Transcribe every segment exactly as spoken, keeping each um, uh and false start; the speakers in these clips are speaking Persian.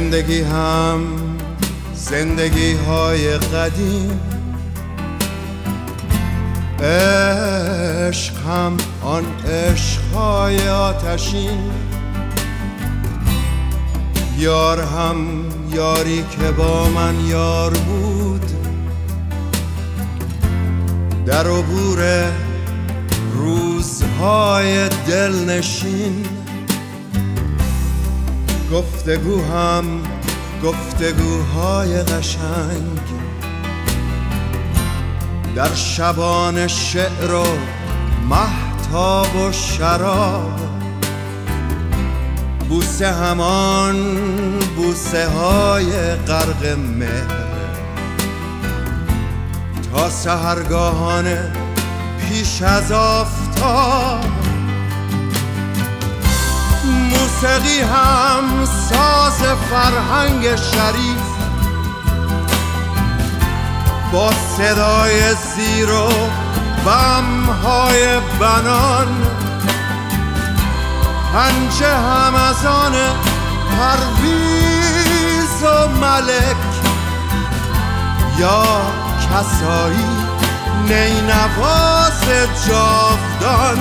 زندگی هم زندگی های قدیم، عشق هم آن عشق های آتشین، یار هم یاری که با من یار بود، در عبور روزهای دلنشین. گفتگو هم گفتگوهای قشنگ، در شبان شعر و مهتاب و شراب، بوسه همان بوسه های غرق مهر، تا سحرگاهانه پیش از آفتاب. موسیقی هم ساز فرهنگ شریف، با صدای زیر و بم‌های بنان، پنجه هم از آن پرویز و ملک، یا کسایی نینواز جاودان.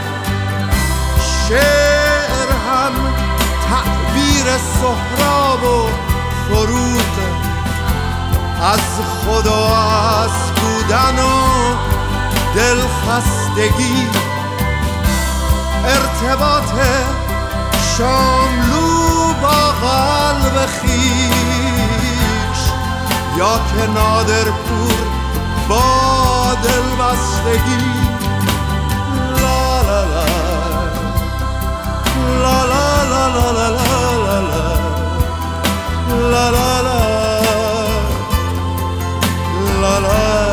شعر هم تعبیر سهراب و فروغ، از خود و از بودن و دلخستگی، ارتباط شاملو با قلب خویش، یا که نادرپور با دلبستگی. لا لا لا لا لا لا لا لا لا لا لا لا لا.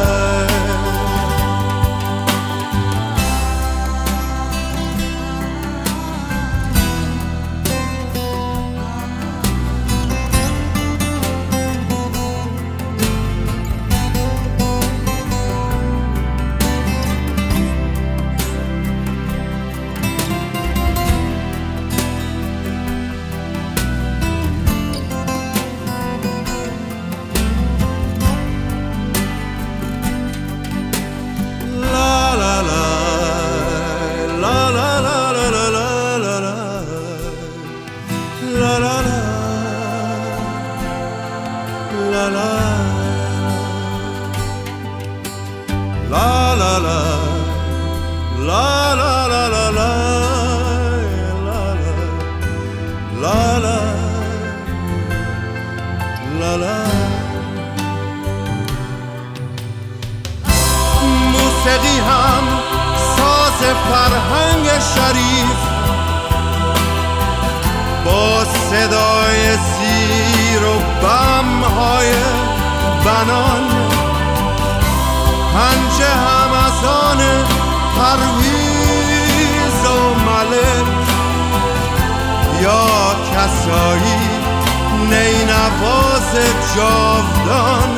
موسیقی هم ساز فرهنگ شریف، با صدای زیر و بم‌های بنان، پنجه هم از آن پرویز و ملک، یا کسایی نینواز جاودان.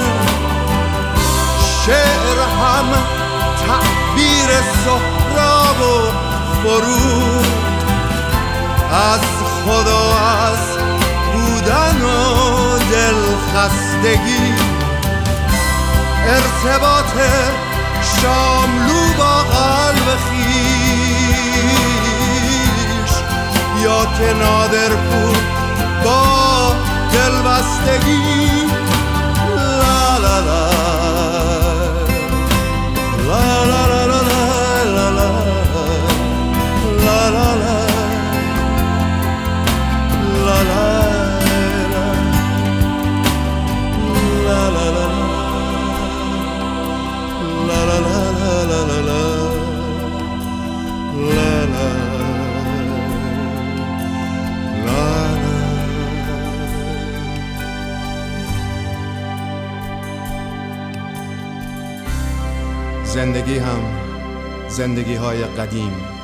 شعر هم تعبیر سهراب و فروغ، از خود و از بودن و دلخستگی، ارتباط شاملو با قلب خویش، یا که نادرپور با دلبستگی. لا لا لا لا لا لا لا لا لا لا لا لا لا. زندگی هم زندگی های قدیم،